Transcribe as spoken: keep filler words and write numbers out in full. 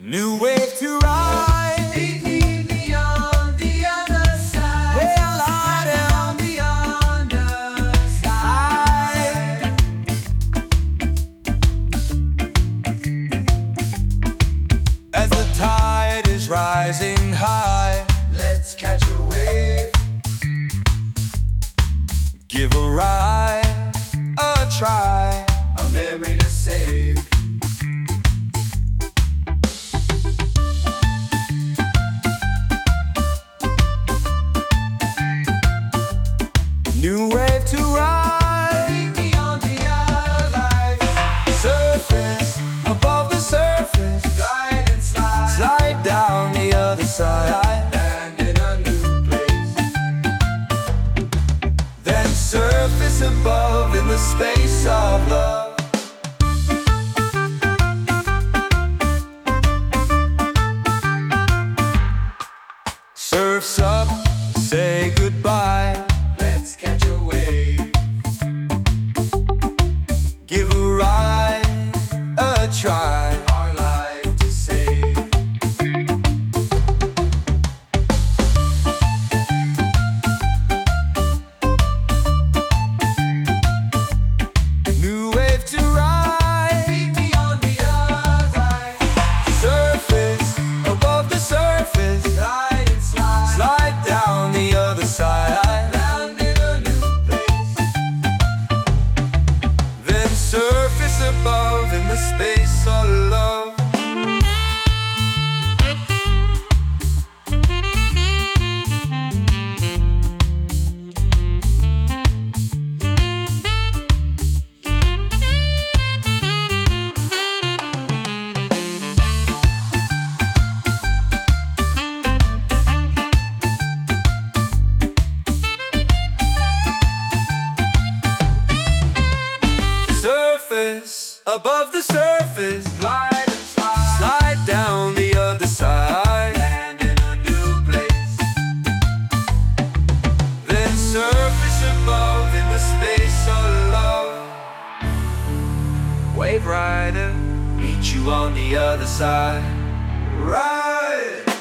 New wave to ride. Meet me beyond the other side. Well, I On the underside. As the tide is rising high, Let's catch a wave. give a ride a try. A memory to save. New wave to ride. Meet me on the other Surface above the surface, Glide and slide. slide down the other side. Land in a new place. Then surface above in the space of love. Surf's up, say goodbye. Let's catch a wave. Give a ride a try. Our life to save. New wave to ride. Meet me on the other Surface above the surface, Glide and slide. slide down the other side. Land in a new place. Then surface above in the space of love. Surface above the surface, Glide and slide. slide down the other side. Land in a new place. Then surface above in the space of love. Wave rider, meet you on the other side. Ride.